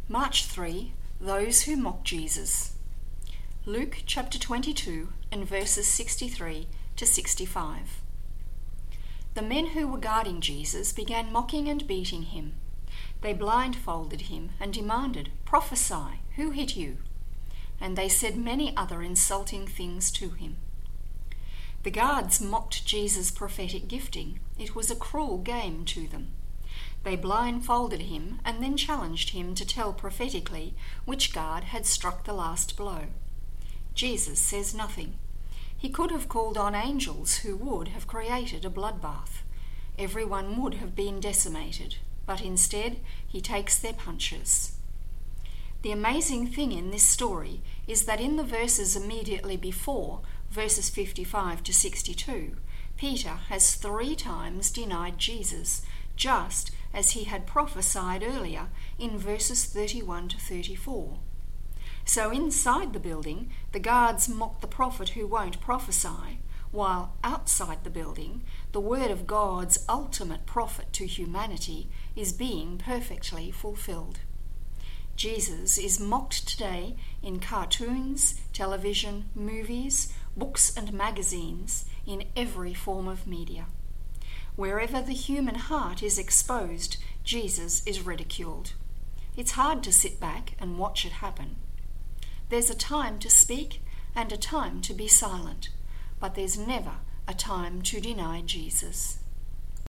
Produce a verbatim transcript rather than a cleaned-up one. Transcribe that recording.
March third, Those who mock Jesus. Luke chapter twenty-two and verses sixty-three to sixty-five. The men who were guarding Jesus began mocking and beating him. They blindfolded him and demanded, "Prophesy, who hit you?" And they said many other insulting things to him. The guards mocked Jesus' prophetic gifting. It was a cruel game to them. They blindfolded him and then challenged him to tell prophetically which guard had struck the last blow. Jesus says nothing. He could have called on angels who would have created a bloodbath. Everyone would have been decimated, but instead he takes their punches. The amazing thing in this story is that in the verses immediately before, verses fifty-five to sixty-two, Peter has three times denied Jesus, just as he had prophesied earlier in verses thirty-one to thirty-four. So inside the building, the guards mock the prophet who won't prophesy, while outside the building, the word of God's ultimate prophet to humanity is being perfectly fulfilled. Jesus is mocked today in cartoons, television, movies, books and magazines, in every form of media. Wherever the human heart is exposed, Jesus is ridiculed. It's hard to sit back and watch it happen. There's a time to speak and a time to be silent, but there's never a time to deny Jesus.